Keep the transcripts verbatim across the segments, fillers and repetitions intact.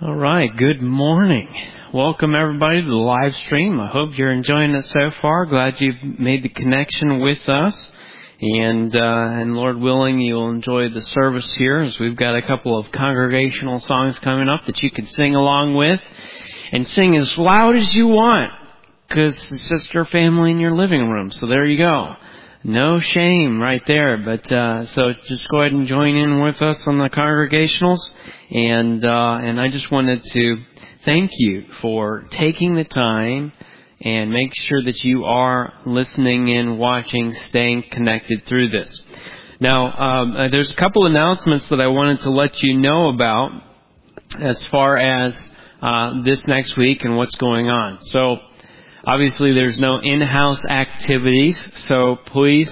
All right, good morning. Welcome everybody to the live stream. I hope you're enjoying it so far. Glad you've made the connection with us. And uh, and Lord willing, you'll enjoy the service here as we've got a couple of congregational songs coming up that you can sing along with. And sing as loud as you want, because it's just your family in your living room. So there you go. No shame right there. But uh, so just go ahead and join in with us on the congregationals. And uh, and I just wanted to thank you for taking the time and make sure that you are listening in, watching, staying connected through this. Now, um, uh, there's a couple announcements that I wanted to let you know about as far as uh, this next week and what's going on. So, obviously, there's no in-house activities, so please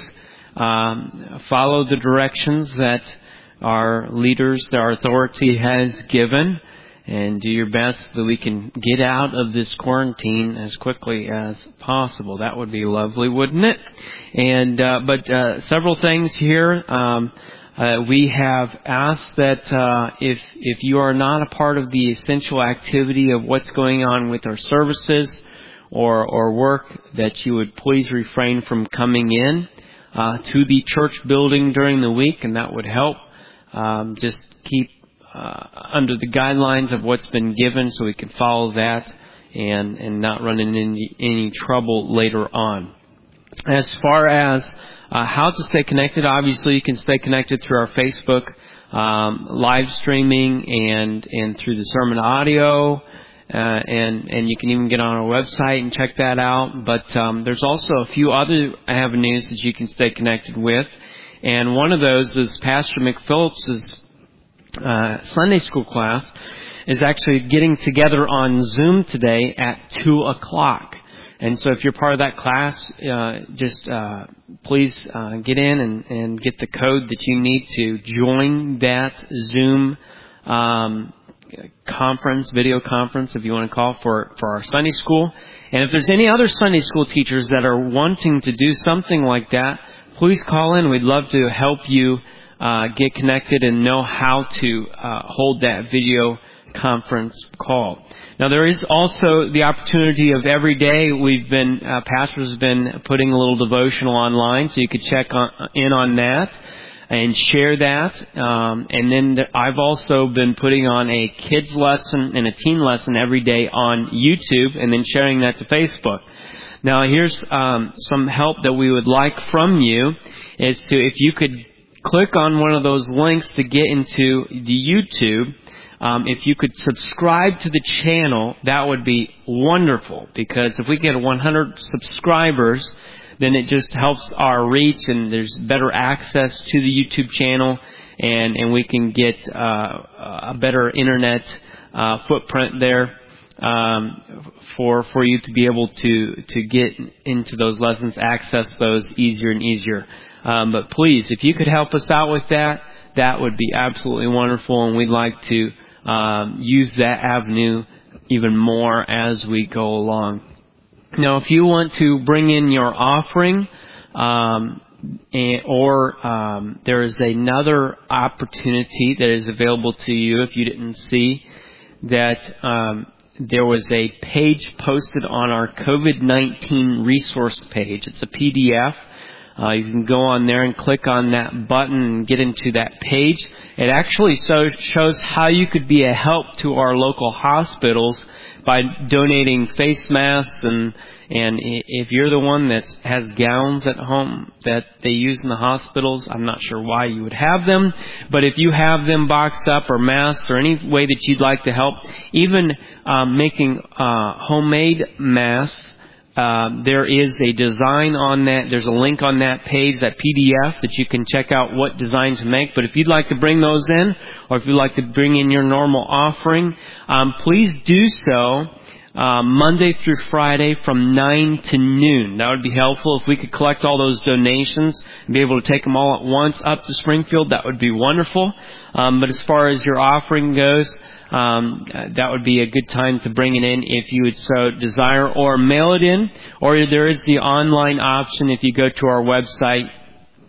um, follow the directions that our leaders, our authority has given, and do your best that we can get out of this quarantine as quickly as possible. That would be lovely, wouldn't it? And uh, but uh, several things here. Um, uh, we have asked that uh, if if you are not a part of the essential activity of what's going on with our services or or work, that you would please refrain from coming in uh, to the church building during the week, and that would help. Um, just keep uh, under the guidelines of what's been given so we can follow that and, and not run into any, any trouble later on. As far as uh, how to stay connected, obviously you can stay connected through our Facebook um, live streaming and, and through the sermon audio. Uh, and, and you can even get on our website and check that out. But um, there's also a few other avenues that you can stay connected with. And one of those is Pastor McPhillips's uh, Sunday school class is actually getting together on Zoom today at two o'clock. And so if you're part of that class, uh, just uh, please uh, get in and, and get the code that you need to join that Zoom um, conference, video conference, if you want to call for, for our Sunday school. And if there's any other Sunday school teachers that are wanting to do something like that, please call in. We'd love to help you uh, get connected and know how to uh, hold that video conference call. Now, there is also the opportunity of every day we've been, uh, pastors have been putting a little devotional online, so you could check on, in on that and share that. Um, and then the, I've also been putting on a kids lesson and a teen lesson every day on YouTube and then sharing that to Facebook. Now, here's um, some help that we would like from you is to, if you could click on one of those links to get into the YouTube, um, if you could subscribe to the channel, that would be wonderful. Because if we get one hundred subscribers, then it just helps our reach and there's better access to the YouTube channel, and, and we can get uh, a better internet uh, footprint there. Um, for for you to be able to to get into those lessons, access those easier and easier. Um, but please, if you could help us out with that, that would be absolutely wonderful, and we'd like to um, use that avenue even more as we go along. Now, if you want to bring in your offering, um, and, or um, there is another opportunity that is available to you if you didn't see that. Um, There was a page posted on our COVID nineteen resource page. It's a P D F. Uh, you can go on there and click on that button and get into that page. It actually so shows how you could be a help to our local hospitals by donating face masks, and and if you're the one that has gowns at home that they use in the hospitals, I'm not sure why you would have them, but if you have them boxed up or masked or any way that you'd like to help, even um, making uh, homemade masks, uh, there is a design on that. There's a link on that page, that P D F, that you can check out what designs to make. But if you'd like to bring those in, or if you'd like to bring in your normal offering, um, please do so uh, Monday through Friday from nine to noon. That would be helpful. If we could collect all those donations and be able to take them all at once up to Springfield, that would be wonderful. Um, but as far as your offering goes, Um, that would be a good time to bring it in if you would so desire, or mail it in, or there is the online option if you go to our website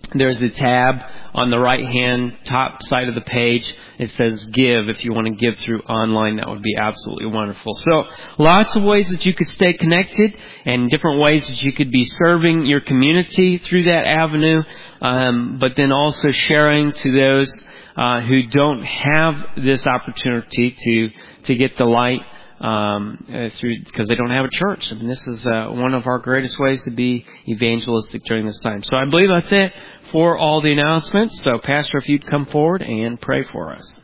there's a tab on the right-hand top side of the page. It says Give. If you want to give through online, that would be absolutely wonderful. So lots of ways that you could stay connected and different ways that you could be serving your community through that avenue, um, but then also sharing to those uh, who don't have this opportunity to, to get the light um, uh, through, because they don't have a church. I mean, this is uh, one of our greatest ways to be evangelistic during this time. So I believe that's it for all the announcements. So, Pastor, if you'd come forward and pray for us.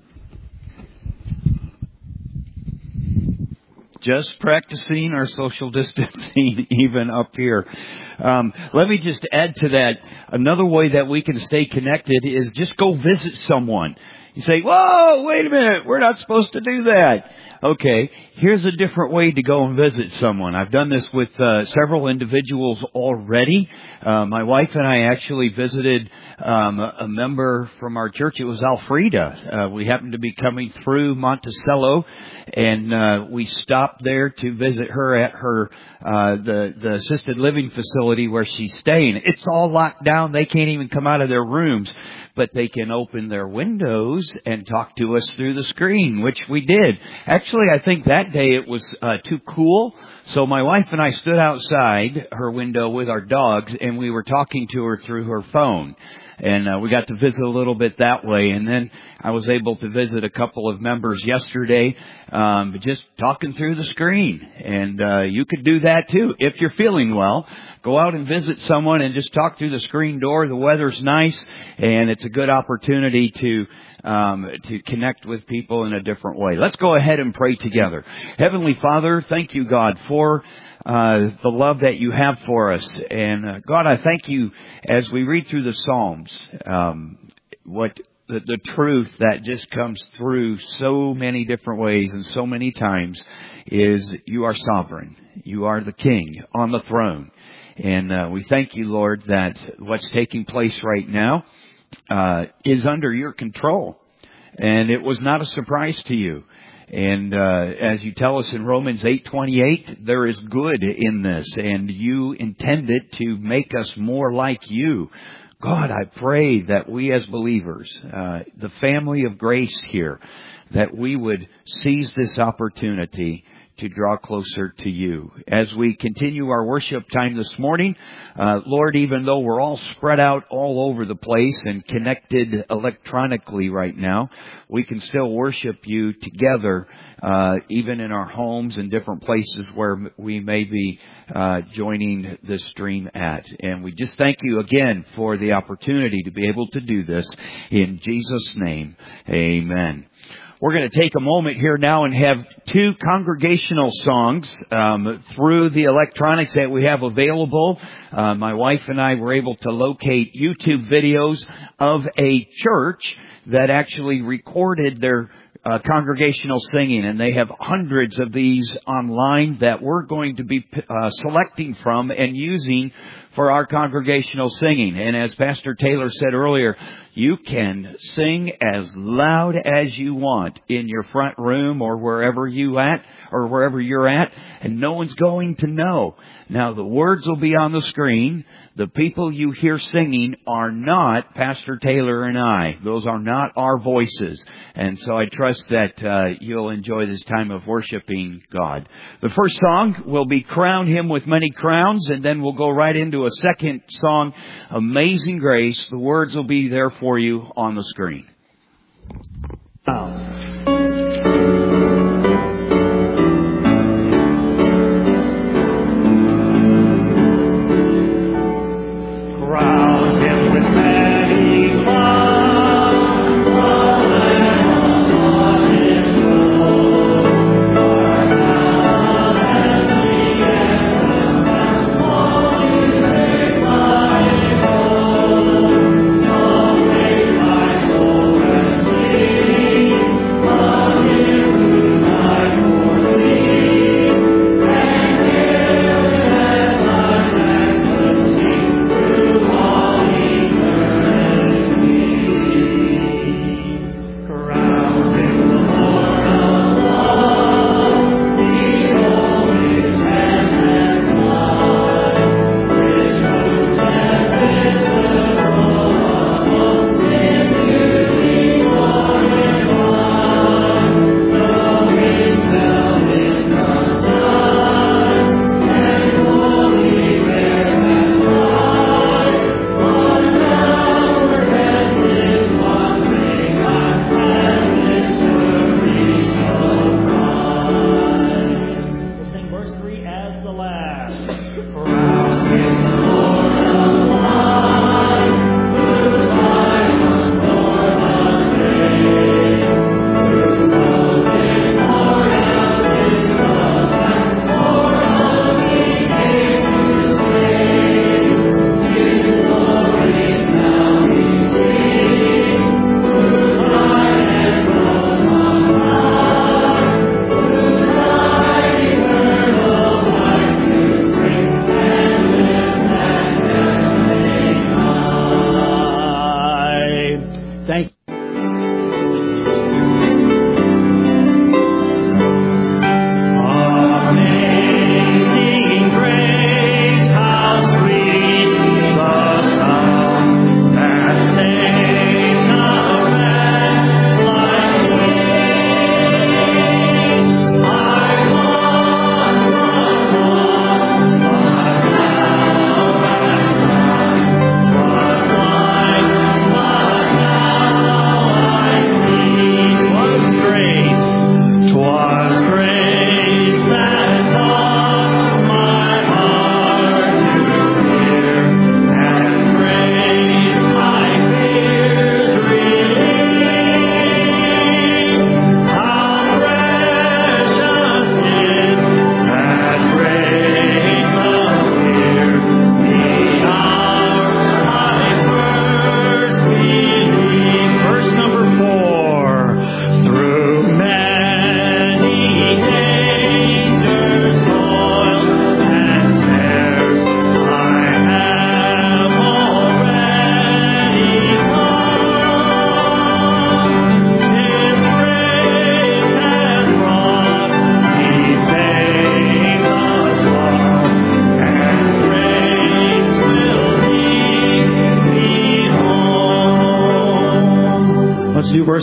Just practicing our social distancing even up here. Um, let me just add to that. Another way that we can stay connected is just go visit someone. You say, whoa, wait a minute, we're not supposed to do that. Okay, here's a different way to go and visit someone. I've done this with uh, several individuals already. Uh, my wife and I actually visited um, a member from our church. It was Alfreda. Uh, we happened to be coming through Monticello, and uh, we stopped there to visit her at her uh, the the assisted living facility where she's staying. It's all locked down. They can't even come out of their rooms, but they can open their windows and talk to us through the screen, which we did. Actually, I think that day it was uh, too cool, so my wife and I stood outside her window with our dogs, and we were talking to her through her phone. And uh, we got to visit a little bit that way. And then I was able to visit a couple of members yesterday, um, just talking through the screen. And uh, you could do that too. If you're feeling well, go out and visit someone and just talk through the screen door. The weather's nice, and it's a good opportunity to um, to connect with people in a different way. Let's go ahead and pray together. Heavenly Father, thank you, God, for Uh, the love that you have for us. And uh, God, I thank you as we read through the Psalms, um, what the, the truth that just comes through so many different ways and so many times is you are sovereign. You are the King on the throne. And uh, we thank you, Lord, that what's taking place right now uh, is under your control. And it was not a surprise to you. And uh, as you tell us in Romans eight twenty-eight, there is good in this, and you intend it to make us more like you. God, I pray that we as believers, uh, the family of grace here, that we would seize this opportunity to draw closer to you. As we continue our worship time this morning, uh, Lord, even though we're all spread out all over the place and connected electronically right now, we can still worship you together, uh, even in our homes and different places where we may be uh, joining the stream at. And we just thank you again for the opportunity to be able to do this. In Jesus' name, amen. We're going to take a moment here now and have two congregational songs um, through the electronics that we have available. Uh, my wife and I were able to locate YouTube videos of a church that actually recorded their uh, congregational singing, and they have hundreds of these online that we're going to be uh, selecting from and using for our congregational singing. And as Pastor Taylor said earlier, you can sing as loud as you want in your front room or wherever you at or wherever you're at, and no one's going to know. Now, the words will be on the screen. The people you hear singing are not Pastor Taylor and I. Those are not our voices. And so I trust that uh, you'll enjoy this time of worshiping God. The first song will be Crown Him with Many Crowns, and then we'll go right into a second song, Amazing Grace. The words will be there for you on the screen. Oh. Thank you.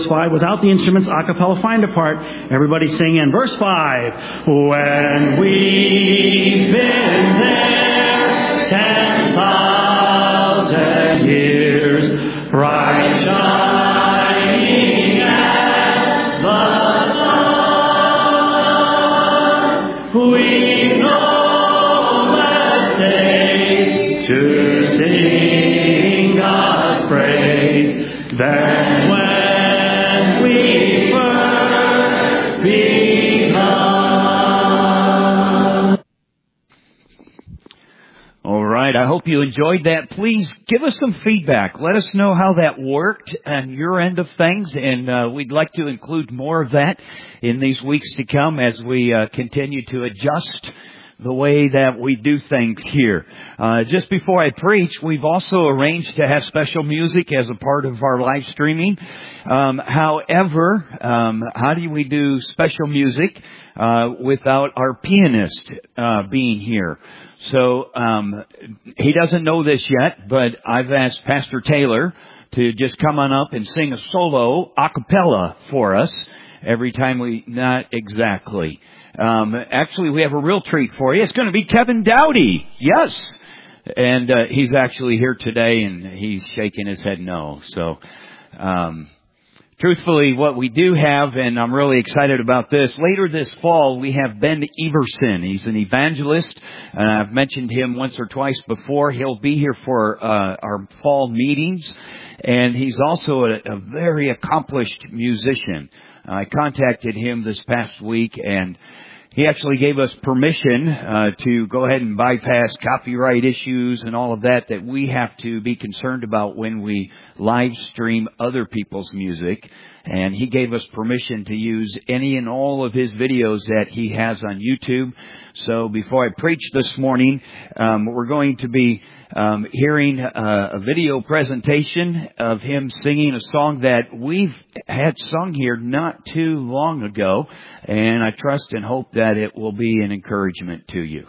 verse five. Without the instruments, a cappella, find a part. Everybody sing in. Verse five. When we've been there ten thousand years, bright shining as the sun, we know the days to sing God's praise. Then when we first begun. All right, I hope you enjoyed that. Please give us some feedback. Let us know how that worked on your end of things, and uh, we'd like to include more of that in these weeks to come as we uh, continue to adjust the way that we do things here. Uh, just before I preach, we've also arranged to have special music as a part of our live streaming. Um, however, um, how do we do special music uh, without our pianist uh, being here? So um, he doesn't know this yet, but I've asked Pastor Taylor to just come on up and sing a solo a cappella for us every time we, not exactly. Um, actually, we have a real treat for you. It's going to be Kevin Dowdy. Yes. And uh, he's actually here today, and he's shaking his head no. So, um, truthfully, what we do have, and I'm really excited about this, later this fall, we have Ben Everson. He's an evangelist. Uh, I've mentioned him once or twice before. He'll be here for uh, our fall meetings, and he's also a, a very accomplished musician. I contacted him this past week, and he actually gave us permission uh, to go ahead and bypass copyright issues and all of that that we have to be concerned about when we live stream other people's music. And he gave us permission to use any and all of his videos that he has on YouTube. So before I preach this morning, um, we're going to be um, hearing uh, a video presentation of him singing a song that we've had sung here not too long ago. And I trust and hope that it will be an encouragement to you.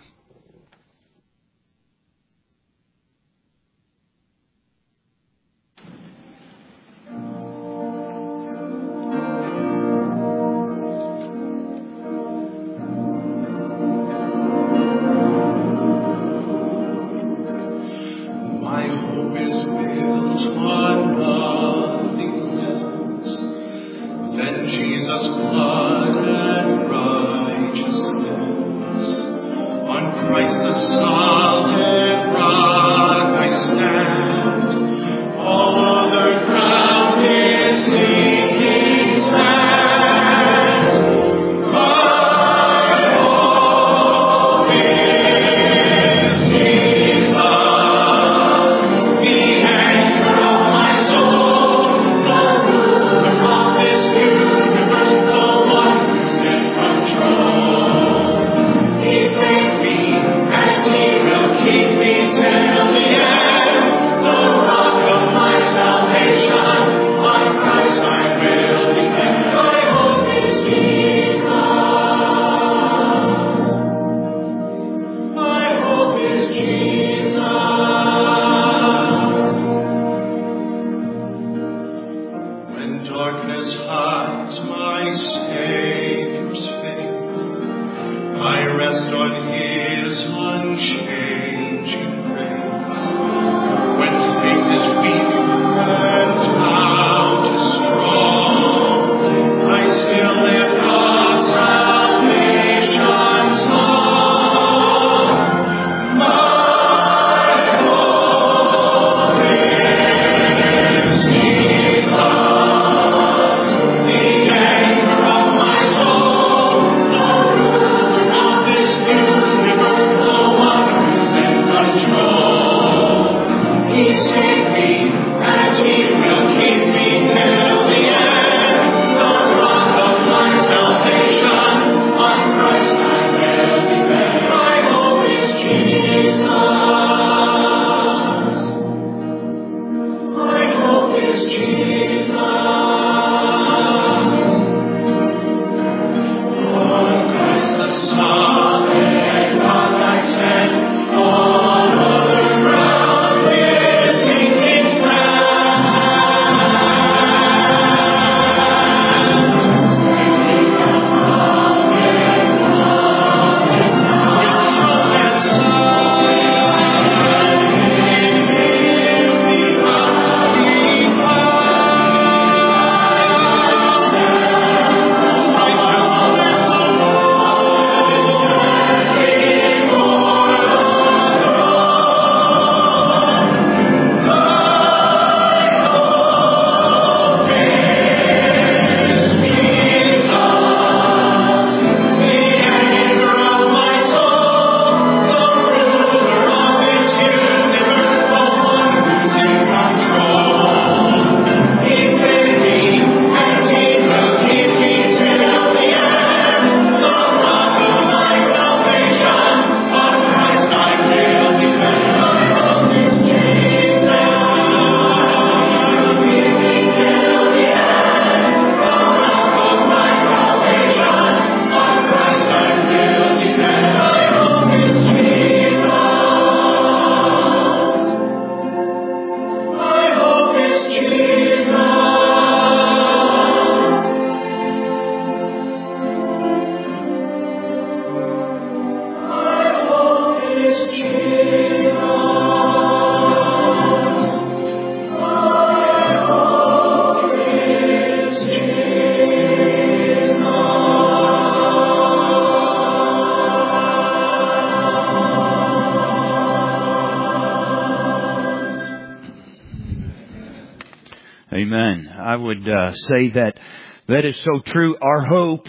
I would uh, say that that is so true. Our hope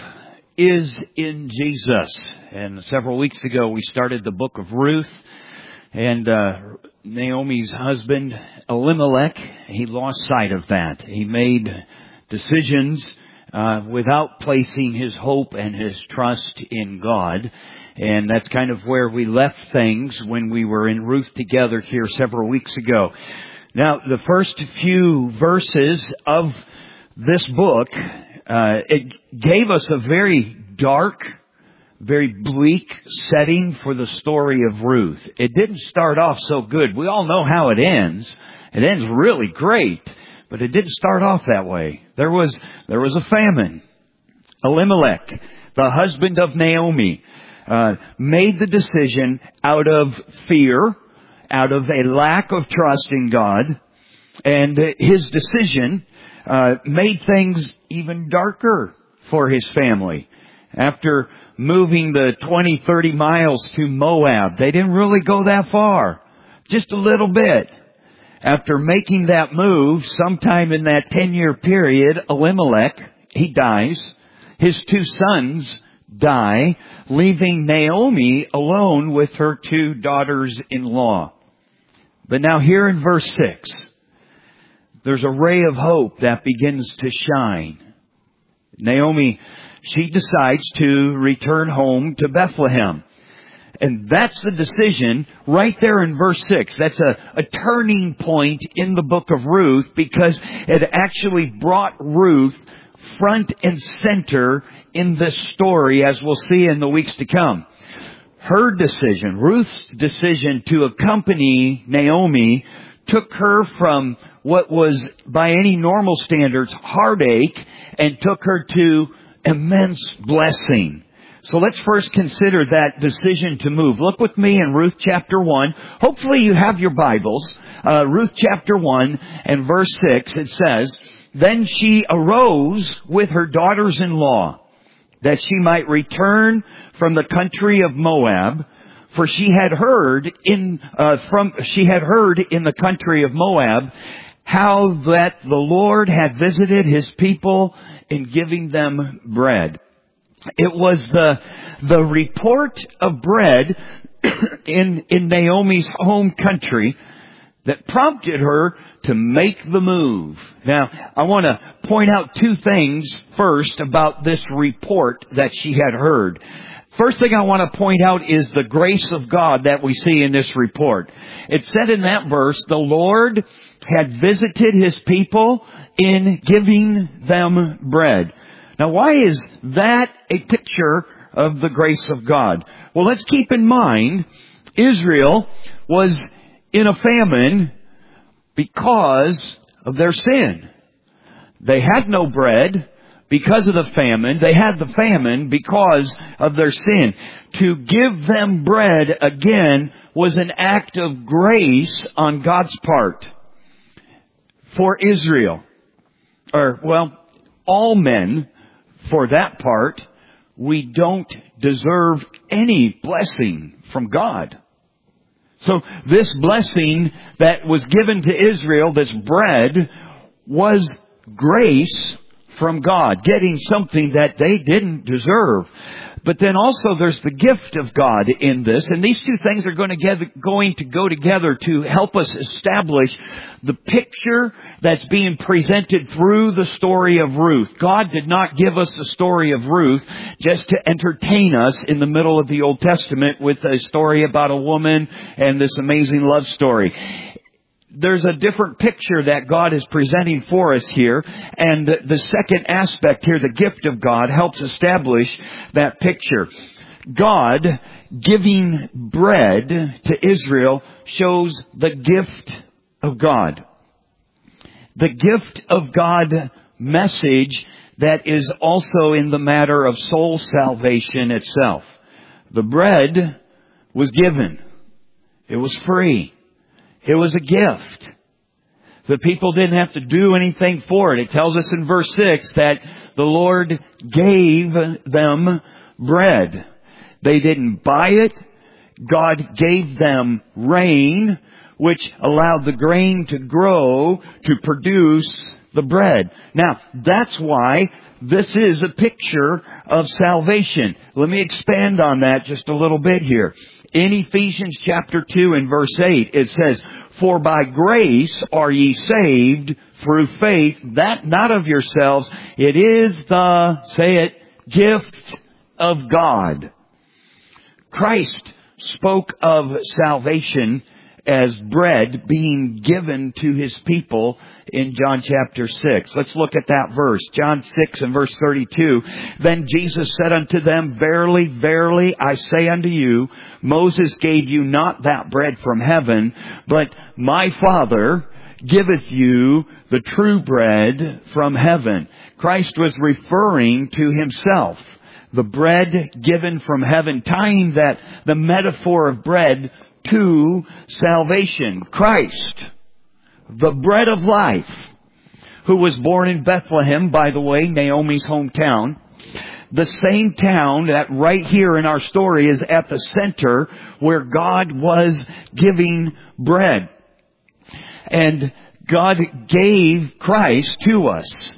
is in Jesus. And several weeks ago, we started the book of Ruth. And uh, Naomi's husband, Elimelech, he lost sight of that. He made decisions uh, without placing his hope and his trust in God. And that's kind of where we left things when we were in Ruth together here several weeks ago. Now, the first few verses of this book, uh, it gave us a very dark, very bleak setting for the story of Ruth. It didn't start off so good. We all know how it ends. It ends really great, but it didn't start off that way. There was, there was a famine. Elimelech, the husband of Naomi, uh, made the decision out of fear, out of a lack of trust in God, and his decision uh, made things even darker for his family. After moving the twenty, thirty miles to Moab, they didn't really go that far. Just a little bit. After making that move, sometime in that ten-year period, Elimelech, he dies. His two sons die, leaving Naomi alone with her two daughters-in-law. But now here in verse six, there's a ray of hope that begins to shine. Naomi, she decides to return home to Bethlehem. And that's the decision right there in verse six. That's a, a turning point in the book of Ruth, because it actually brought Ruth front and center in this story, as we'll see in the weeks to come. Her decision, Ruth's decision to accompany Naomi, took her from what was, by any normal standards, heartache, and took her to immense blessing. So let's first consider that decision to move. Look with me in Ruth chapter one. Hopefully you have your Bibles. Uh, Ruth chapter one and verse six, it says, "Then she arose with her daughters-in-law, that she might return from the country of Moab, for she had heard in uh, from she had heard in the country of Moab how that the Lord had visited His people in giving them bread." It was the the report of bread in in Naomi's home country that prompted her to make the move. Now, I want to point out two things first about this report that she had heard. First thing I want to point out is the grace of God that we see in this report. It said in that verse, the Lord had visited His people in giving them bread. Now, why is that a picture of the grace of God? Well, let's keep in mind, Israel was in a famine because of their sin. They had no bread because of the famine. They had the famine because of their sin. To give them bread again was an act of grace on God's part for Israel. Or, well, all men, for that part, we don't deserve any blessing from God. So this blessing that was given to Israel, this bread, was grace from God, getting something that they didn't deserve. But then also there's the gift of God in this, and these two things are going to, get, going to go together to help us establish the picture that's being presented through the story of Ruth. God did not give us the story of Ruth just to entertain us in the middle of the Old Testament with a story about a woman and this amazing love story. There's a different picture that God is presenting for us here. And the second aspect here, the gift of God, helps establish that picture. God giving bread to Israel shows the gift of God. The gift of God message that is also in the matter of soul salvation itself. The bread was given. It was free. It was a gift. The people didn't have to do anything for it. It tells us in verse six that the Lord gave them bread. They didn't buy it. God gave them rain, which allowed the grain to grow to produce the bread. Now, that's why this is a picture of salvation. Let me expand on that just a little bit here. In Ephesians chapter two and verse eight, it says, "For by grace are ye saved through faith, that not of yourselves, it is the," say it, "gift of God." Christ spoke of salvation as bread being given to His people in John chapter six. Let's look at that verse. John six and verse thirty-two. "Then Jesus said unto them, Verily, verily, I say unto you, Moses gave you not that bread from heaven, but my Father giveth you the true bread from heaven." Christ was referring to Himself. The bread given from heaven, tying that, the metaphor of bread to salvation. Christ, the bread of life, who was born in Bethlehem, by the way, Naomi's hometown. The same town that right here in our story is at the center where God was giving bread. And God gave Christ to us.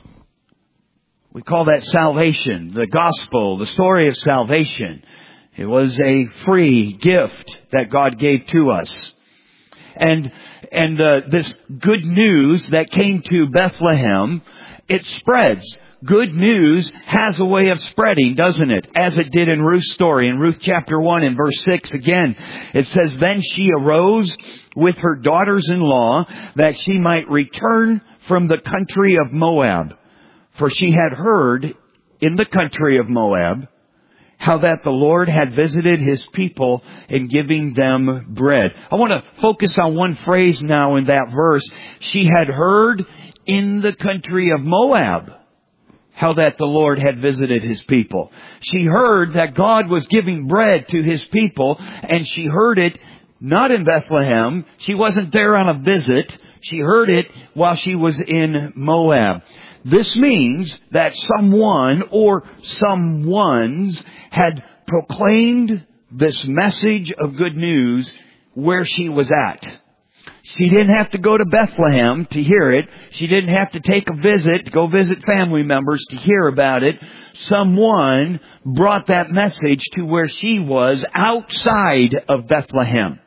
We call that salvation, the gospel, the story of salvation. It was a free gift that God gave to us. And, and uh, this good news that came to Bethlehem, it spreads. Good news has a way of spreading, doesn't it? As it did in Ruth's story. In Ruth chapter one and verse six again, it says, "Then she arose with her daughters-in-law that she might return from the country of Moab. For she had heard in the country of Moab how that the Lord had visited His people in giving them bread." I want to focus on one phrase now in that verse. She had heard in the country of Moab how that the Lord had visited His people. She heard that God was giving bread to His people, and she heard it not in Bethlehem. She wasn't there on a visit. She heard it while she was in Moab. This means that someone or someones had proclaimed this message of good news where she was at. She didn't have to go to Bethlehem to hear it. She didn't have to take a visit, to go visit family members to hear about it. Someone brought that message to where she was outside of Bethlehem.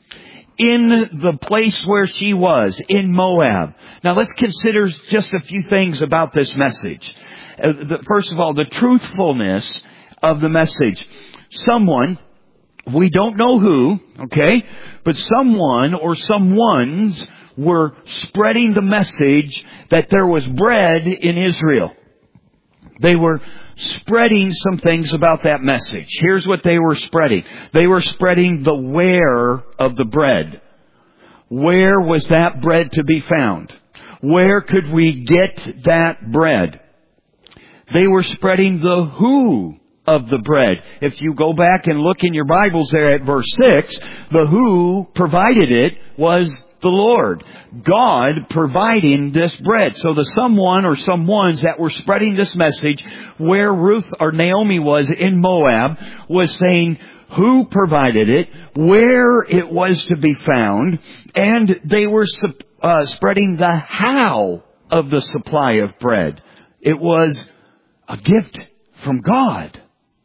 In the place where she was, in Moab. Now let's consider just a few things about this message. Uh, the, first of all, the truthfulness of the message. Someone, we don't know who, okay, but someone or someones were spreading the message that there was bread in Israel. They were spreading some things about that message. Here's what they were spreading. They were spreading the where of the bread. Where was that bread to be found? Where could we get that bread? They were spreading the who of the bread. If you go back and look in your Bibles there at verse six, the who provided it was the Lord. God providing this bread. So the someone or someones that were spreading this message where Ruth or Naomi was in Moab was saying who provided it, where it was to be found, and they were uh, spreading the how of the supply of bread. It was a gift from God.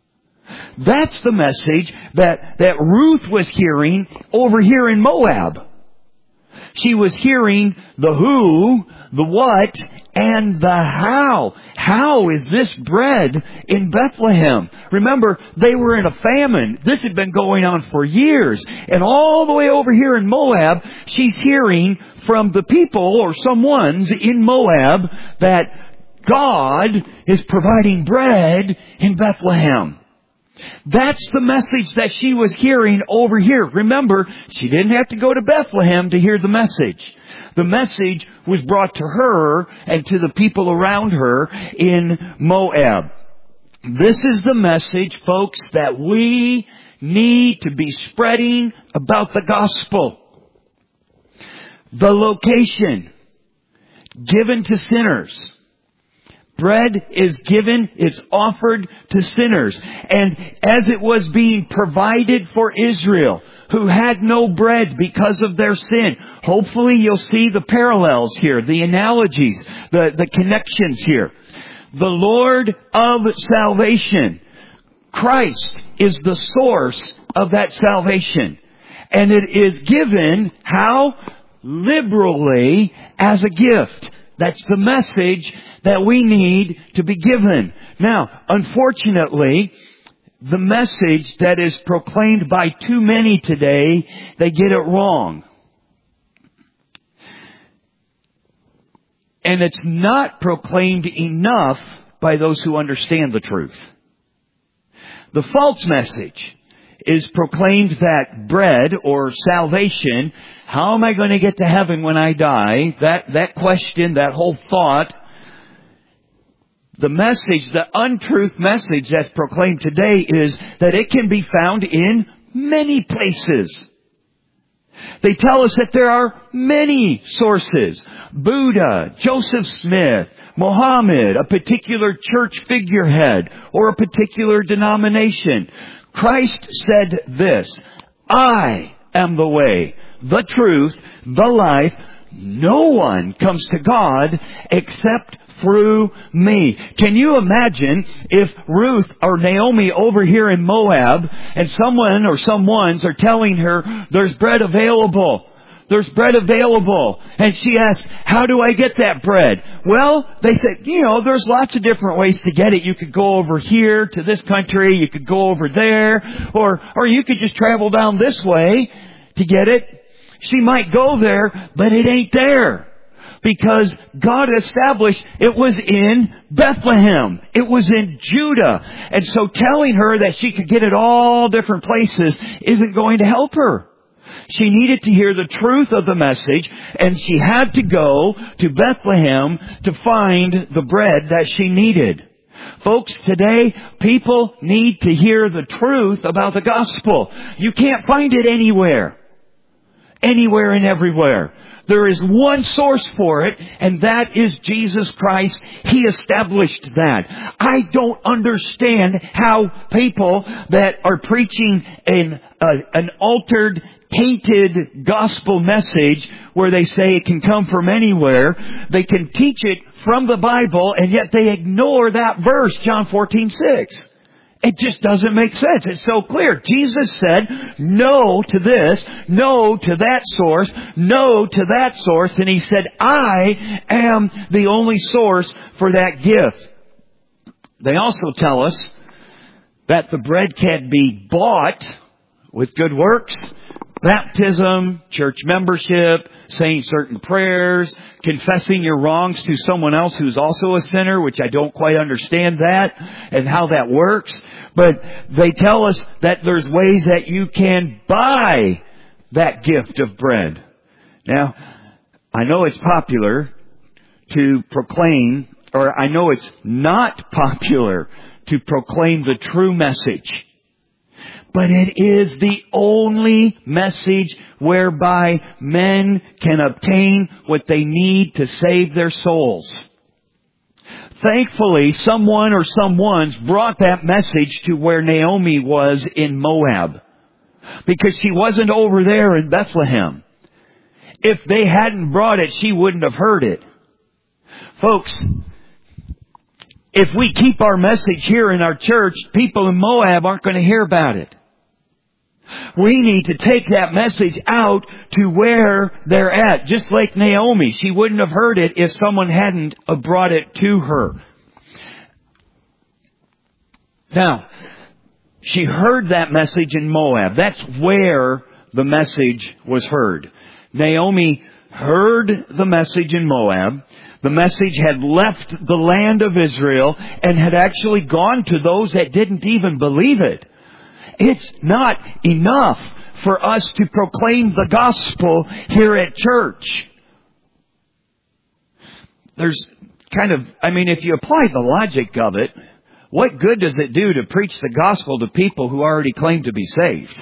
That's the message that, that Ruth was hearing over here in Moab. She was hearing the who, the what, and the how. How is this bread in Bethlehem? Remember, they were in a famine. This had been going on for years. And all the way over here in Moab, she's hearing from the people or someone's in Moab that God is providing bread in Bethlehem. That's the message that she was hearing over here. Remember, she didn't have to go to Bethlehem to hear the message. The message was brought to her and to the people around her in Moab. This is the message, folks, that we need to be spreading about the gospel. The location given to sinners. bread is given, it's offered to sinners. And as it was being provided for Israel, who had no bread because of their sin, hopefully you'll see the parallels here, the analogies, the, the connections here. The Lord of salvation, Christ, is the source of that salvation. And it is given, how? Liberally, as a gift. That's the message that we need to be given. Now, unfortunately, the message that is proclaimed by too many today, they get it wrong. And it's not proclaimed enough by those who understand the truth. The false message is proclaimed that bread or salvation, how am I going to get to heaven when I die? That, that question, that whole thought, the message, the untruth message that's proclaimed today is that it can be found in many places. They tell us that there are many sources. Buddha, Joseph Smith, Mohammed, a particular church figurehead, or a particular denomination. Christ said this, I am the way, the truth, the life. No one comes to God except through me. Can you imagine if Ruth or Naomi over here in Moab and someone or someone's are telling her there's bread available. There's bread available. And she asks, how do I get that bread? Well, they said, you know, there's lots of different ways to get it. You could go over here to this country. You could go over there. Or, or you could just travel down this way to get it. She might go there, but it ain't there. Because God established it was in Bethlehem. It was in Judah. And so telling her that she could get it all different places isn't going to help her. She needed to hear the truth of the message, and she had to go to Bethlehem to find the bread that she needed. Folks, today, people need to hear the truth about the gospel. You can't find it anywhere. Anywhere and everywhere. There is one source for it, and that is Jesus Christ. He established that. I don't understand how people that are preaching an, uh, an altered, tainted gospel message where they say it can come from anywhere, they can teach it from the Bible, and yet they ignore that verse, John fourteen six. It just doesn't make sense. It's so clear. Jesus said no to this, no to that source, no to that source. And He said, I am the only source for that gift. They also tell us that the bread can be bought with good works, baptism, church membership, saying certain prayers, confessing your wrongs to someone else who's also a sinner, which I don't quite understand that and how that works. But they tell us that there's ways that you can buy that gift of bread. Now, I know it's popular to proclaim, or I know it's not popular to proclaim the true message. But it is the only message whereby men can obtain what they need to save their souls. Thankfully, someone or someone's brought that message to where Naomi was in Moab. Because she wasn't over there in Bethlehem. If they hadn't brought it, she wouldn't have heard it. Folks, if we keep our message here in our church, people in Moab aren't going to hear about it. We need to take that message out to where they're at. Just like Naomi, she wouldn't have heard it if someone hadn't brought it to her. Now, she heard that message in Moab. That's where the message was heard. Naomi heard the message in Moab. The message had left the land of Israel and had actually gone to those that didn't even believe it. It's not enough for us to proclaim the gospel here at church. There's kind of, I mean, if you apply the logic of it, what good does it do to preach the gospel to people who already claim to be saved?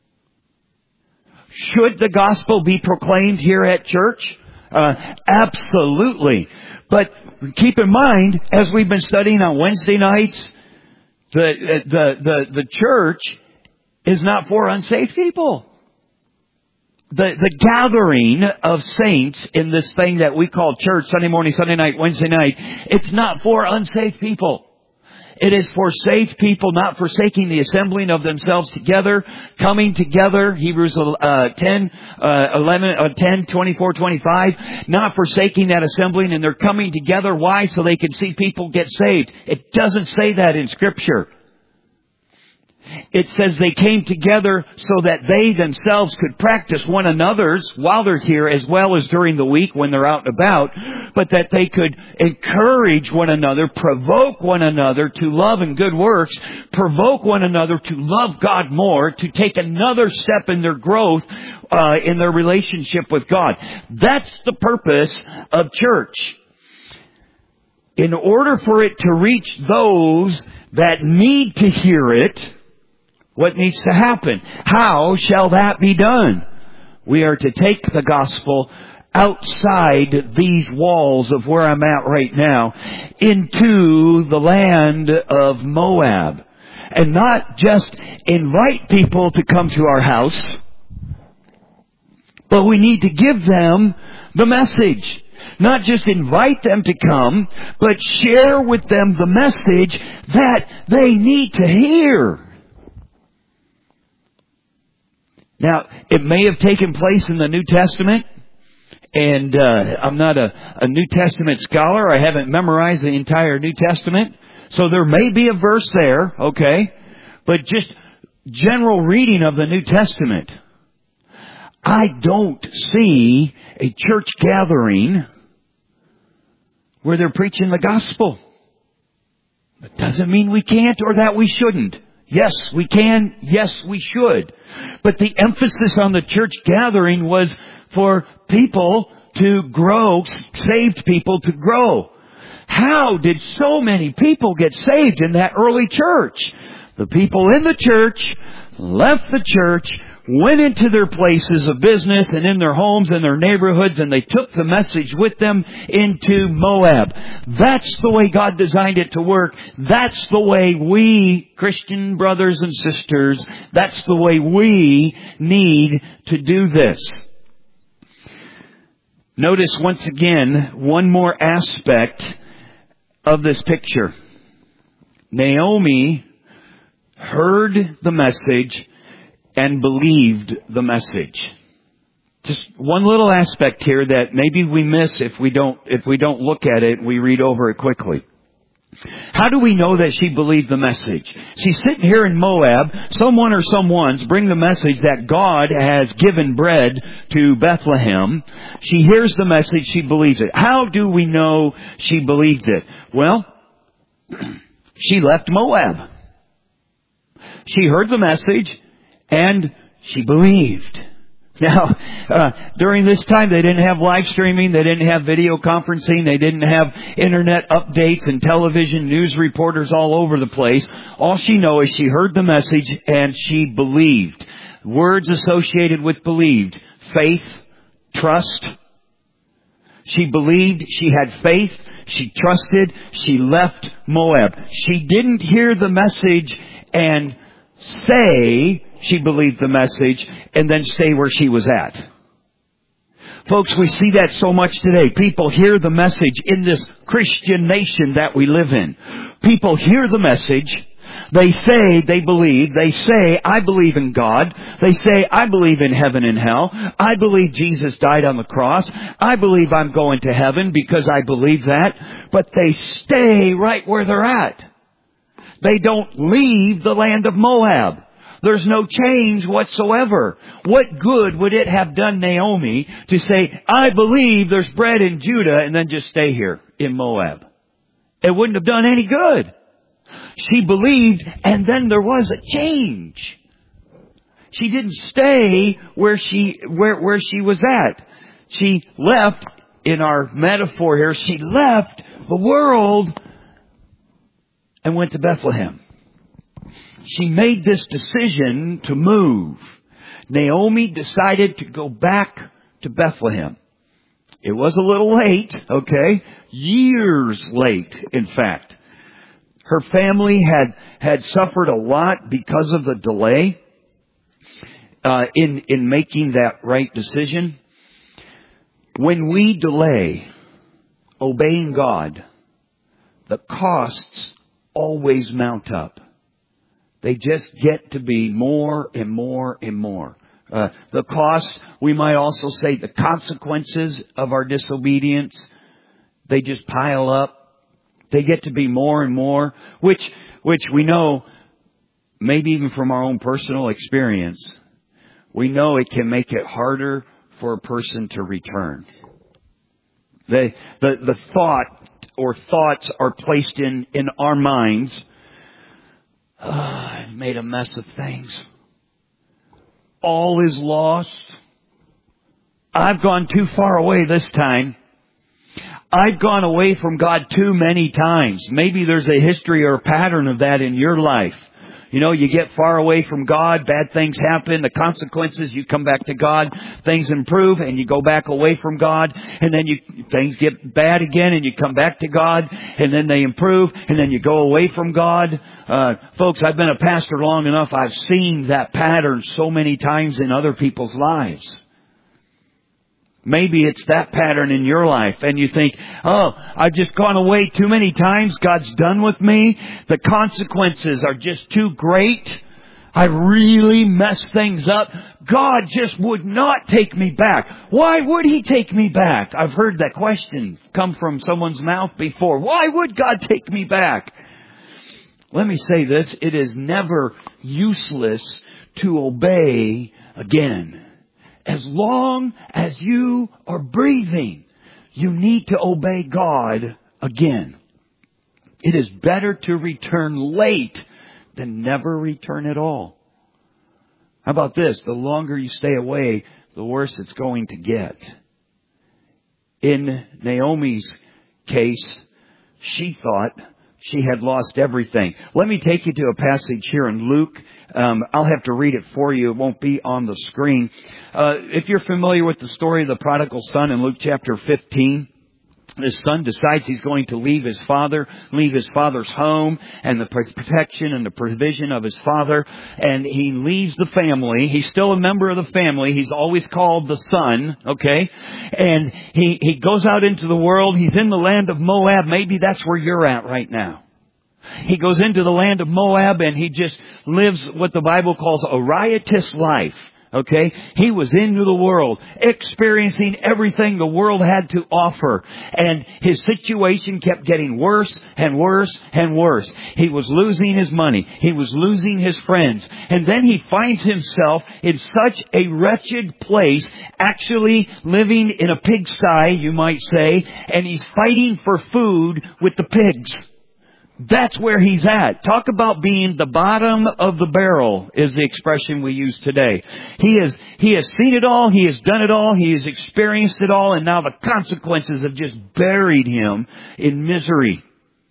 Should the gospel be proclaimed here at church? Uh, absolutely. But keep in mind, as we've been studying on Wednesday nights, the, the, the, the church is not for unsaved people. The, the gathering of saints in this thing that we call church, Sunday morning, Sunday night, Wednesday night, it's not for unsaved people. It is for saved people, not forsaking the assembling of themselves together, coming together, Hebrews uh, ten, uh, eleven, uh, ten, twenty-four, twenty-five, not forsaking that assembling, and they're coming together. Why? So they can see people get saved. It doesn't say that in Scripture. It says they came together so that they themselves could practice one another's while they're here as well as during the week when they're out and about, but that they could encourage one another, provoke one another to love and good works, provoke one another to love God more, to take another step in their growth uh, in their relationship with God. That's the purpose of church. In order for it to reach those that need to hear it, what needs to happen? How shall that be done? We are to take the gospel outside these walls of where I'm at right now into the land of Moab. And not just invite people to come to our house, but we need to give them the message. Not just invite them to come, but share with them the message that they need to hear. Now, it may have taken place in the New Testament, and uh, I'm not a, a New Testament scholar. I haven't memorized the entire New Testament. So there may be a verse there, okay? But just general reading of the New Testament, I don't see a church gathering where they're preaching the gospel. That doesn't mean we can't or that we shouldn't. Yes, we can. Yes, we should. But the emphasis on the church gathering was for people to grow, saved people to grow. How did so many people get saved in that early church? The people in the church left the church, went into their places of business and in their homes and their neighborhoods, and they took the message with them into Moab. That's the way God designed it to work. That's the way we, Christian brothers and sisters, that's the way we need to do this. Notice once again one more aspect of this picture. Naomi heard the message and believed the message. Just one little aspect here that maybe we miss if we don't, if we don't look at it, we read over it quickly. How do we know that she believed the message? She's sitting here in Moab. Someone or someone's bring the message that God has given bread to Bethlehem. She hears the message. She believes it. How do we know she believed it? Well, she left Moab. She heard the message and she believed. Now, uh, during this time, they didn't have live streaming, they didn't have video conferencing, they didn't have internet updates and television news reporters all over the place. All she knows is she heard the message and she believed. Words associated with believed: faith, trust. She believed, she had faith, she trusted, she left Moab. She didn't hear the message and say she believed the message and then stay where she was at. Folks, we see that so much today. People hear the message in this Christian nation that we live in. People hear the message. They say they believe. They say, I believe in God. They say, I believe in heaven and hell. I believe Jesus died on the cross. I believe I'm going to heaven because I believe that. But they stay right where they're at. They don't leave the land of Moab. There's no change whatsoever. What good would it have done Naomi to say, I believe there's bread in Judah, and then just stay here in Moab? It wouldn't have done any good. She believed, and then there was a change. She didn't stay where she, where, where she was at. She left, in our metaphor here, she left the world and went to Bethlehem. She made this decision to move. Naomi decided to go back to Bethlehem. It was a little late, okay? Years late, in fact. Her family had, had suffered a lot because of the delay uh, in, in making that right decision. When we delay obeying God, the costs always mount up. They just get to be more and more and more. Uh, the costs, we might also say the consequences of our disobedience, they just pile up. They get to be more and more, which, which we know, maybe even from our own personal experience, we know it can make it harder for a person to return. The, the, the thought or thoughts are placed in, in our minds. Oh, I've made a mess of things. All is lost. I've gone too far away this time. I've gone away from God too many times. Maybe there's a history or a pattern of that in your life. You know, you get far away from God, bad things happen, the consequences, you come back to God, things improve, and you go back away from God, and then you things get bad again, and you come back to God, and then they improve, and then you go away from God. Uh, folks, I've been a pastor long enough, I've seen that pattern so many times in other people's lives. Maybe it's that pattern in your life and you think, oh, I've just gone away too many times. God's done with me. The consequences are just too great. I really messed things up. God just would not take me back. Why would He take me back? I've heard that question come from someone's mouth before. Why would God take me back? Let me say this. It is never useless to obey again. As long as you are breathing, you need to obey God again. It is better to return late than never return at all. How about this? The longer you stay away, the worse it's going to get. In Naomi's case, she thought she had lost everything. Let me take you to a passage here in Luke. Um, I'll have to read it for you. It won't be on the screen. Uh, if you're familiar with the story of the prodigal son in Luke chapter fifteen, this son decides he's going to leave his father, leave his father's home and the protection and the provision of his father. And he leaves the family. He's still a member of the family. He's always called the son, okay? And he, he goes out into the world. He's in the land of Moab. Maybe that's where you're at right now. He goes into the land of Moab and he just lives what the Bible calls a riotous life. Okay? He was into the world, experiencing everything the world had to offer. And his situation kept getting worse and worse and worse. He was losing his money. He was losing his friends. And then he finds himself in such a wretched place, actually living in a pigsty, you might say, and he's fighting for food with the pigs. That's where he's at. Talk about being the bottom of the barrel is the expression we use today. He has, he has seen it all. He has done it all. He has experienced it all. And now the consequences have just buried him in misery.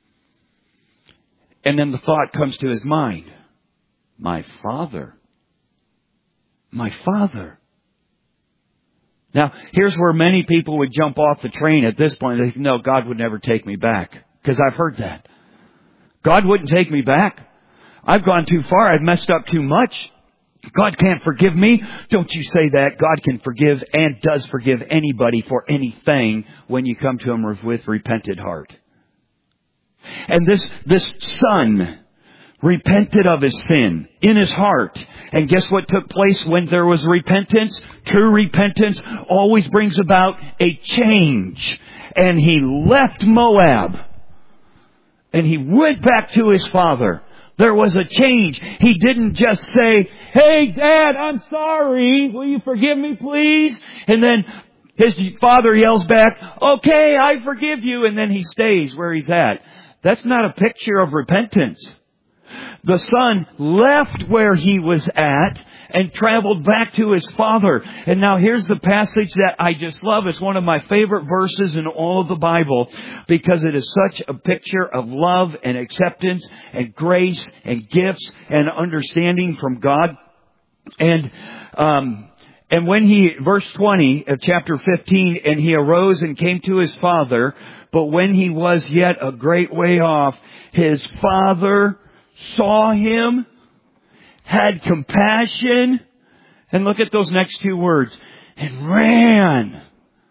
And then the thought comes to his mind. My father. My father. Now, here's where many people would jump off the train at this point. They say, no, God would never take me back. Because I've heard that. God wouldn't take me back. I've gone too far. I've messed up too much. God can't forgive me. Don't you say that. God can forgive and does forgive anybody for anything when you come to Him with repentant heart. And this, this son repented of his sin in his heart. And guess what took place when there was repentance? True repentance always brings about a change. And he left Moab. And he went back to his father. There was a change. He didn't just say, hey, Dad, I'm sorry. Will you forgive me, please? And then his father yells back, okay, I forgive you. And then he stays where he's at. That's not a picture of repentance. The son left where he was at and traveled back to his father. And now here's the passage that I just love. It's one of my favorite verses in all of the Bible because it is such a picture of love and acceptance and grace and gifts and understanding from God. And um And when he, verse twenty of chapter fifteen, and he arose and came to his father, but when he was yet a great way off, his father saw him, had compassion, and look at those next two words, and ran.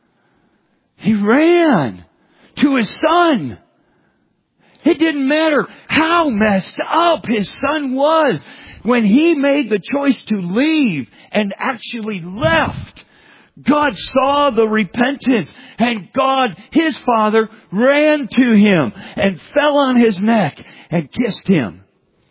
He ran to his son. It didn't matter how messed up his son was. When he made the choice to leave and actually left, God saw the repentance, and God, his father, ran to him and fell on his neck and kissed him.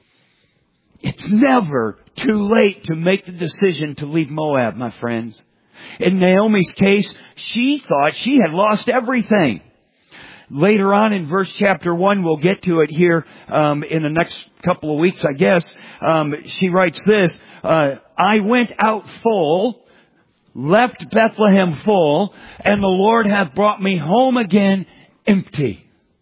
It's never too late to make the decision to leave Moab, my friends. In Naomi's case, she thought she had lost everything. Later on in verse chapter one, we'll get to it here um, in the next couple of weeks, I guess. Um, she writes this, uh, I went out full, left Bethlehem full, and the Lord hath brought me home again empty.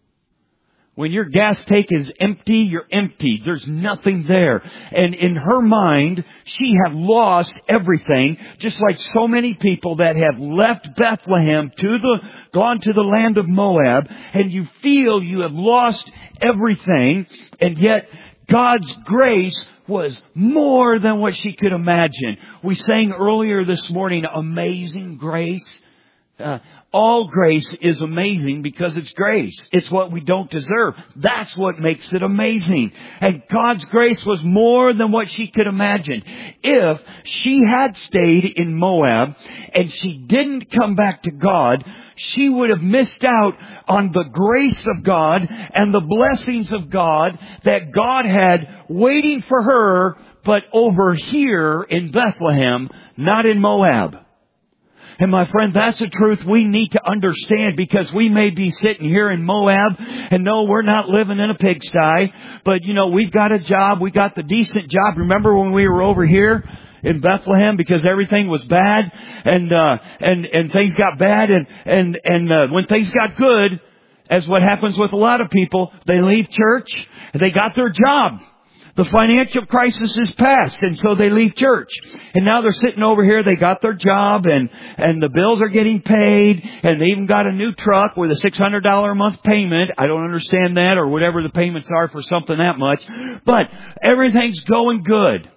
When your gas tank is empty, you're empty. There's nothing there. And in her mind, she had lost everything, just like so many people that have left Bethlehem to the, gone to the land of Moab, and you feel you have lost everything, and yet God's grace was more than what she could imagine. We sang earlier this morning, Amazing Grace. Uh, all grace is amazing because it's grace. It's what we don't deserve. That's what makes it amazing. And God's grace was more than what she could imagine. If she had stayed in Moab and she didn't come back to God, she would have missed out on the grace of God and the blessings of God that God had waiting for her, but over here in Bethlehem, not in Moab. And my friend, that's a truth we need to understand, because we may be sitting here in Moab and no, we're not living in a pigsty, but you know, we've got a job, we got the decent job. Remember when we were over here in Bethlehem because everything was bad and, uh, and, and things got bad and, and, and, uh, when things got good, as what happens with a lot of people, they leave church, they got their job. The financial crisis is past, and so they leave church. And now they're sitting over here, they got their job, and, and the bills are getting paid, and they even got a new truck with a six hundred dollars a month payment. I don't understand that, or whatever the payments are for something that much. But everything's going good.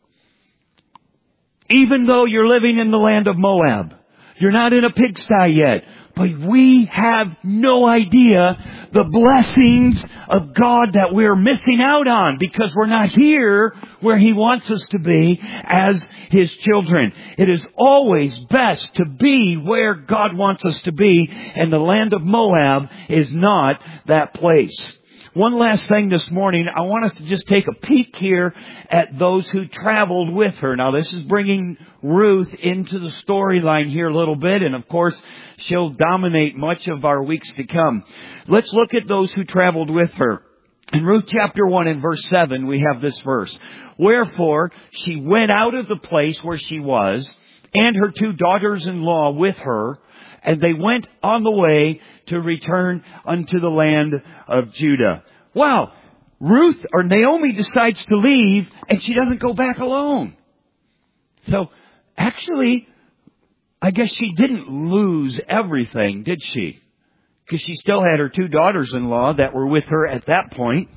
Even though you're living in the land of Moab. You're not in a pigsty yet. But we have no idea the blessings of God that we're missing out on because we're not here where He wants us to be as His children. It is always best to be where God wants us to be, and the land of Moab is not that place. One last thing this morning, I want us to just take a peek here at those who traveled with her. Now, this is bringing Ruth into the storyline here a little bit, and of course, she'll dominate much of our weeks to come. Let's look at those who traveled with her. In Ruth chapter one and verse seven, we have this verse. Wherefore, she went out of the place where she was, and her two daughters-in-law with her, and they went on the way to return unto the land of Judah. Wow. Ruth or Naomi decides to leave, and she doesn't go back alone. So, actually, I guess she didn't lose everything, did she? Because she still had her two daughters-in-law that were with her at that point.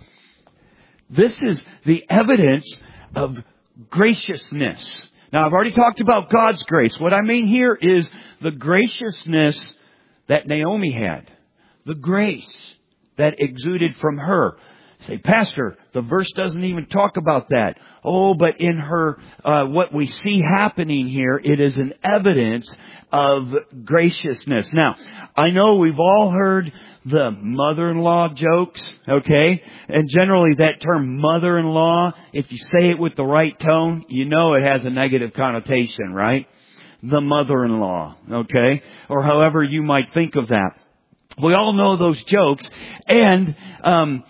This is the evidence of graciousness. Now, I've already talked about God's grace. What I mean here is the graciousness that Naomi had. The grace that exuded from her. Say, Pastor, the verse doesn't even talk about that. Oh, but in her, uh, what we see happening here, it is an evidence of graciousness. Now, I know we've all heard the mother-in-law jokes, okay? And generally that term mother-in-law, if you say it with the right tone, you know it has a negative connotation, right? The mother-in-law, okay? Or however you might think of that. We all know those jokes, and um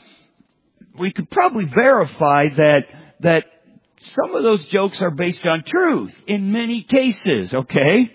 we could probably verify that that some of those jokes are based on truth in many cases, okay?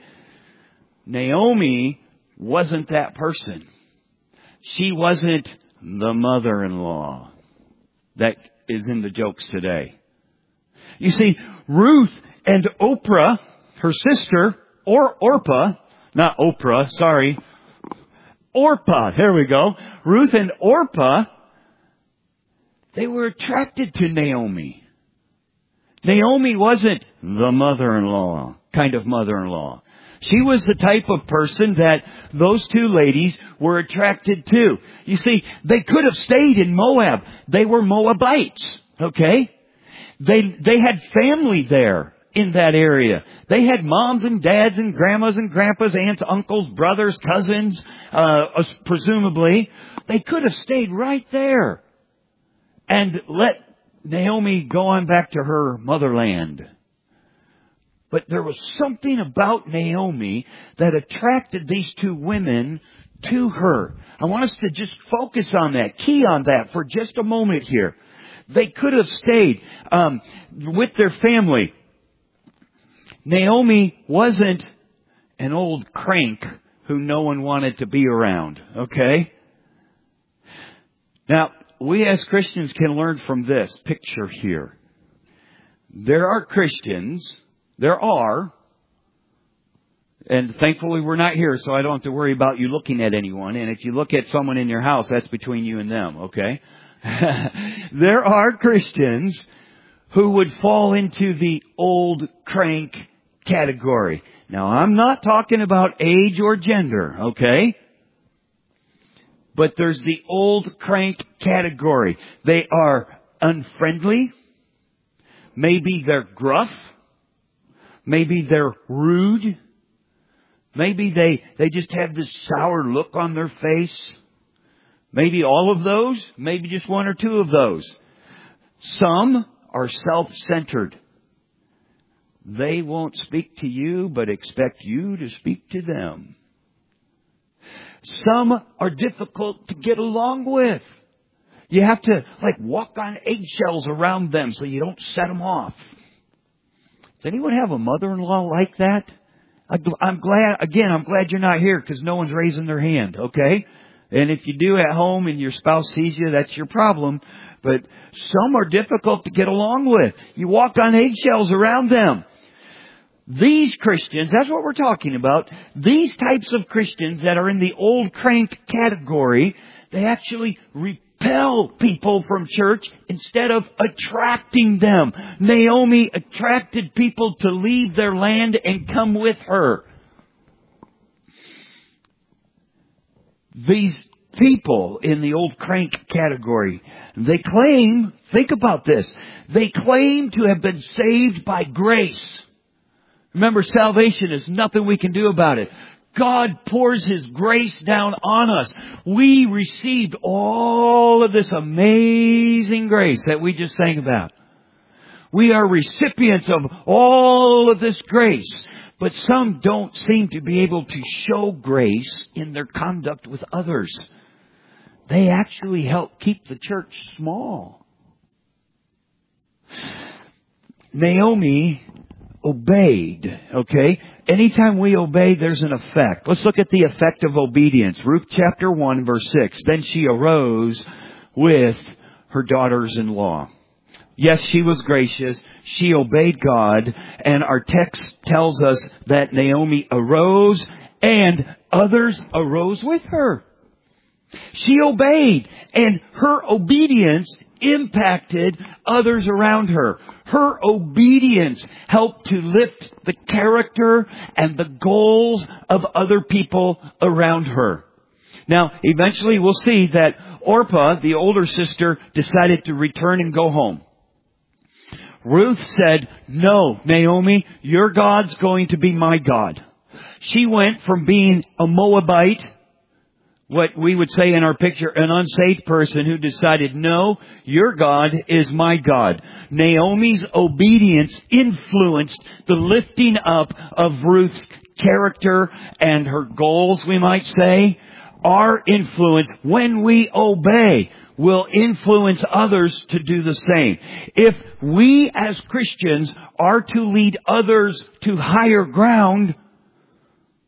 Naomi wasn't that person. She wasn't the mother-in-law that is in the jokes today. You see, Ruth and Oprah, her sister, or Orpah, not Oprah, sorry, Orpah, there we go. Ruth and Orpah, they were attracted to Naomi. Naomi wasn't the mother-in-law, kind of mother-in-law. She was the type of person that those two ladies were attracted to. You see, they could have stayed in Moab. They were Moabites, okay? They, they had family there in that area. They had moms and dads and grandmas and grandpas, aunts, uncles, brothers, cousins, uh, presumably. They could have stayed right there and let Naomi go on back to her motherland. But there was something about Naomi that attracted these two women to her. I want us to just focus on that, key on that for just a moment here. They could have stayed um, with their family. Naomi wasn't an old crank who no one wanted to be around, okay? Now, we as Christians can learn from this picture here. There are Christians, there are, and thankfully we're not here, so I don't have to worry about you looking at anyone. And if you look at someone in your house, that's between you and them, okay? There are Christians who would fall into the old crank category. Now, I'm not talking about age or gender, okay? But there's the old crank category. They are unfriendly. Maybe they're gruff. Maybe they're rude. Maybe they, they just have this sour look on their face. Maybe all of those. Maybe just one or two of those. Some are self-centered. They won't speak to you, but expect you to speak to them. Some are difficult to get along with. You have to, like, walk on eggshells around them so you don't set them off. Does anyone have a mother-in-law like that? I'm glad, again, I'm glad you're not here because no one's raising their hand, okay? And if you do at home and your spouse sees you, that's your problem. But some are difficult to get along with. You walk on eggshells around them. These Christians, that's what we're talking about. These types of Christians that are in the old crank category, they actually repel people from church instead of attracting them. Naomi attracted people to leave their land and come with her. These people in the old crank category, they claim, think about this, they claim to have been saved by grace. Remember, salvation is nothing we can do about it. God pours His grace down on us. We received all of this amazing grace that we just sang about. We are recipients of all of this grace. But some don't seem to be able to show grace in their conduct with others. They actually help keep the church small. Naomi obeyed, okay? Anytime we obey, there's an effect. Let's look at the effect of obedience. Ruth chapter one, verse six. Then she arose with her daughters-in-law. Yes, she was gracious. She obeyed God. And our text tells us that Naomi arose and others arose with her. She obeyed, and her obedience impacted others around her. Her obedience helped to lift the character and the goals of other people around her. Now, eventually we'll see that Orpah, the older sister, decided to return and go home. Ruth said, no, Naomi, your God's going to be my God. She went from being a Moabite, what we would say in our picture, an unsaved person who decided, no, your God is my God. Naomi's obedience influenced the lifting up of Ruth's character and her goals, we might say. Our influence, when we obey, will influence others to do the same. If we as Christians are to lead others to higher ground,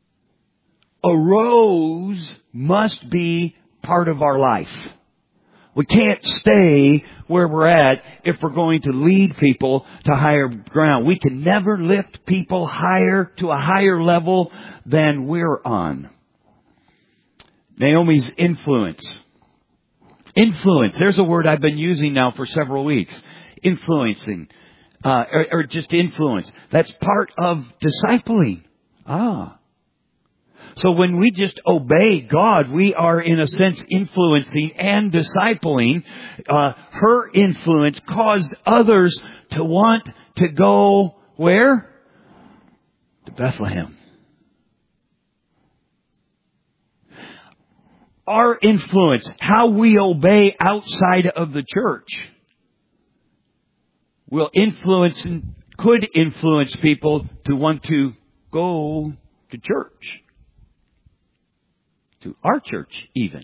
a rose must be part of our life. We can't stay where we're at if we're going to lead people to higher ground. We can never lift people higher to a higher level than we're on. Naomi's influence. Influence. There's a word I've been using now for several weeks. Influencing. Uh, or, or just influence. That's part of discipling. Ah. So when we just obey God, we are in a sense influencing and discipling. Uh, her influence caused others to want to go where? To Bethlehem. Our influence, how we obey outside of the church, will influence and could influence people to want to go to church. To our church, even.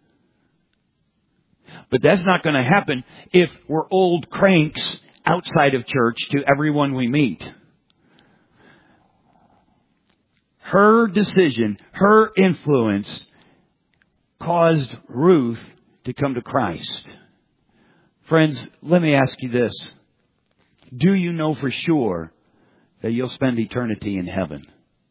But that's not going to happen if we're old cranks outside of church to everyone we meet. Her decision, her influence caused Ruth to come to Christ. Friends, let me ask you this. Do you know for sure that you'll spend eternity in heaven?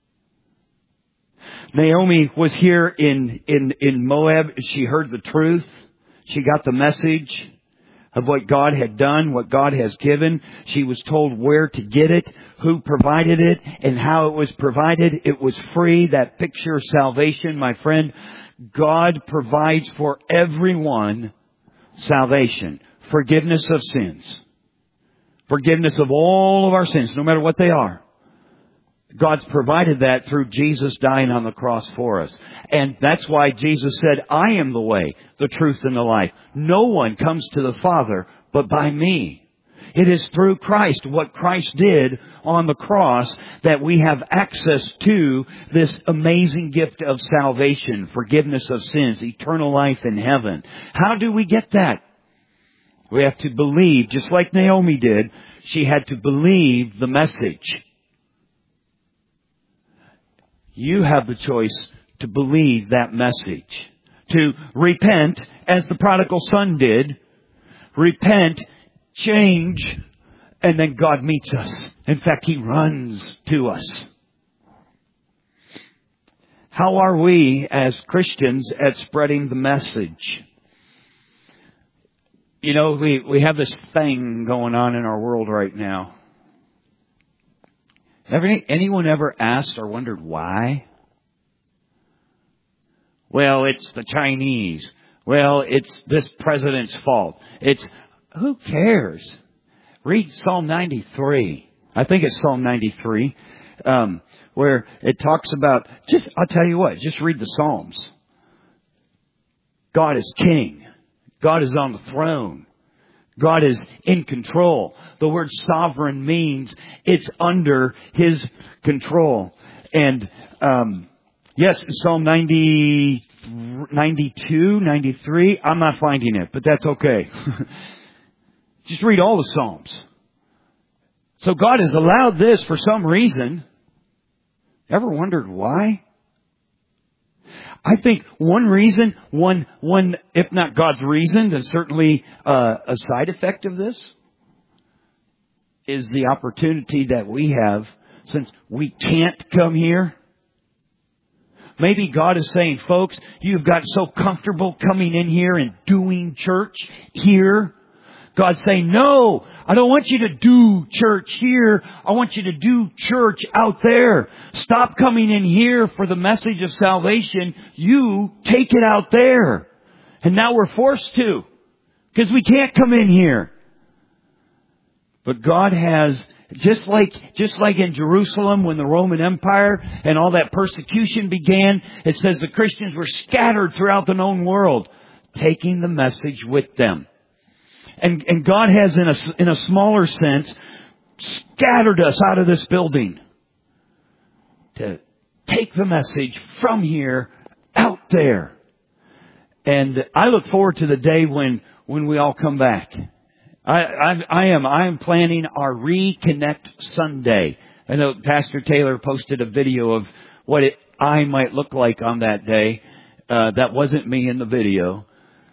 Naomi was here in, in, in Moab. She heard the truth. She got the message of what God had done, what God has given. She was told where to get it, who provided it, and how it was provided. It was free. That picture of salvation, my friend, God provides for everyone salvation, forgiveness of sins, forgiveness of all of our sins, no matter what they are. God's provided that through Jesus dying on the cross for us. And that's why Jesus said, I am the way, the truth, and the life. No one comes to the Father but by me. It is through Christ, what Christ did on the cross, that we have access to this amazing gift of salvation, forgiveness of sins, eternal life in heaven. How do we get that? We have to believe, just like Naomi did. She had to believe the message. You have the choice to believe that message. To repent, as the prodigal son did. Repent, change, and then God meets us. In fact, He runs to us. How are we as Christians at spreading the message? You know, we, we have this thing going on in our world right now. Ever, anyone ever asked or wondered why? Well, it's the Chinese. Well, it's this president's fault. It's, who cares? Read Psalm ninety-three. I think it's Psalm ninety-three, um, where it talks about, just, I'll tell you what, just read the Psalms. God is king. God is on the throne. God is in control. The word sovereign means it's under His control. And, um, yes, Psalm ninety, ninety-two, ninety-three, I'm not finding it, but that's okay. Just read all the Psalms. So God has allowed this for some reason. Ever wondered why? I think one reason, one, one, if not God's reason, then certainly uh, a side effect of this is the opportunity that we have, since we can't come here. Maybe God is saying, folks, you've got so comfortable coming in here and doing church here. God's saying, no, I don't want you to do church here. I want you to do church out there. Stop coming in here for the message of salvation. You take it out there. And now we're forced to, because we can't come in here. But God has, just like, just like in Jerusalem when the Roman Empire and all that persecution began, it says the Christians were scattered throughout the known world, taking the message with them. And, and God has, in a, in a smaller sense, scattered us out of this building to take the message from here out there. And I look forward to the day when, when we all come back. I, I, I am, I am planning our Reconnect Sunday. I know Pastor Taylor posted a video of what it, I might look like on that day. Uh, that wasn't me in the video.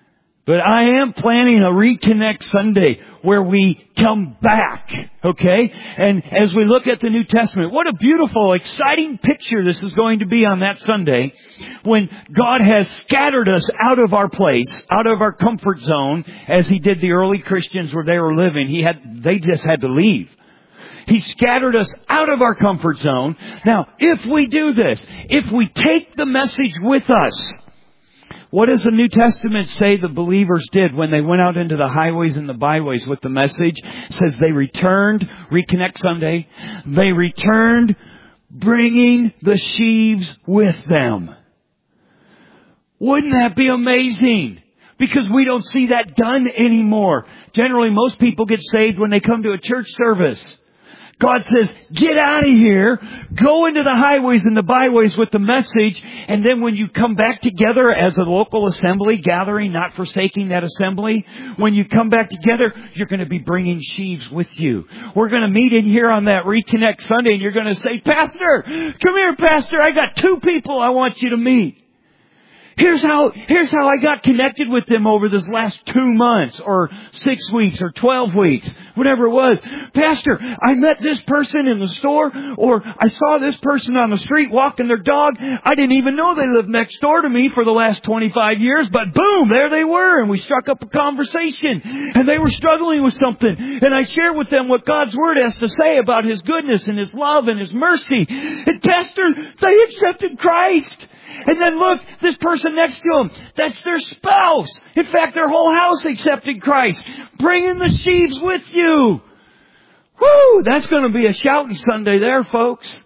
But I am planning a Reconnect Sunday where we come back, okay? And as we look at the New Testament, what a beautiful, exciting picture this is going to be on that Sunday when God has scattered us out of our place, out of our comfort zone, as He did the early Christians where they were living. He had, they just had to leave. He scattered us out of our comfort zone. Now, if we do this, if we take the message with us, what does the New Testament say the believers did when they went out into the highways and the byways with the message? It says they returned, Reconnect Sunday, they returned bringing the sheaves with them. Wouldn't that be amazing? Because we don't see that done anymore. Generally, most people get saved when they come to a church service. God says, get out of here, go into the highways and the byways with the message, and then when you come back together as a local assembly gathering, not forsaking that assembly, when you come back together, you're going to be bringing sheaves with you. We're going to meet in here on that Reconnect Sunday, and you're going to say, Pastor, come here, Pastor, I got two people I want you to meet. Here's how, here's how I got connected with them over this last two months or six weeks or twelve weeks, whatever it was. Pastor, I met this person in the store, or I saw this person on the street walking their dog. I didn't even know they lived next door to me for the last twenty-five years, but boom, there they were, and we struck up a conversation, and they were struggling with something, and I shared with them what God's Word has to say about His goodness and His love and His mercy. And Pastor, they accepted Christ. And then look, this person next to them, that's their spouse. In fact, their whole house accepted Christ. Bringing the sheaves with you. Woo! That's going to be a shouting Sunday there, folks.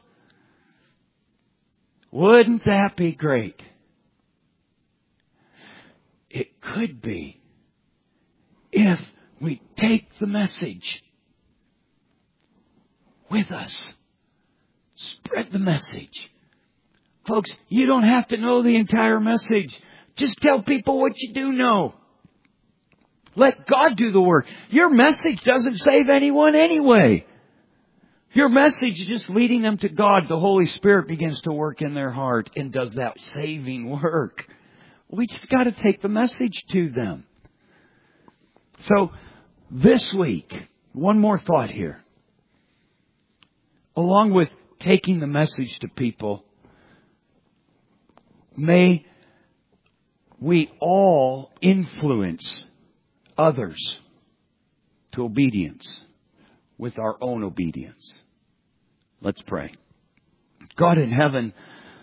Wouldn't that be great? It could be if we take the message with us. Spread the message. Folks, you don't have to know the entire message. Just tell people what you do know. Let God do the work. Your message doesn't save anyone anyway. Your message is just leading them to God. The Holy Spirit begins to work in their heart and does that saving work. We just got to take the message to them. So, this week, one more thought here. Along with taking the message to people, may we all influence others to obedience with our own obedience. Let's pray. God in heaven,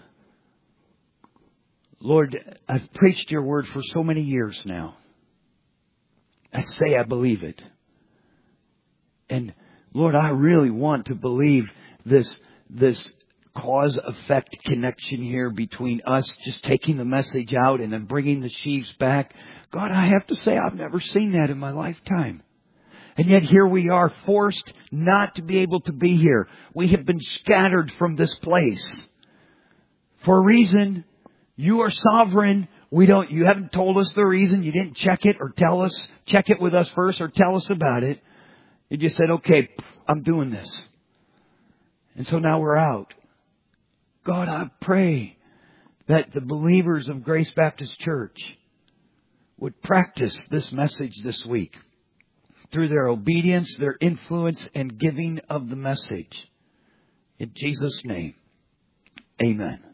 Lord, I've preached your word for so many years now. I say I believe it. And Lord, I really want to believe this, this cause-effect connection here between us just taking the message out and then bringing the sheaves back. God, I have to say I've never seen that in my lifetime. And yet here we are, forced not to be able to be here. We have been scattered from this place. For a reason, you are sovereign. We don't, you haven't told us the reason. You didn't check it or tell us, check it with us first or tell us about it. You just said, okay, I'm doing this. And so now we're out. God, I pray that the believers of Grace Baptist Church would practice this message this week through their obedience, their influence, and giving of the message. In Jesus' name, amen.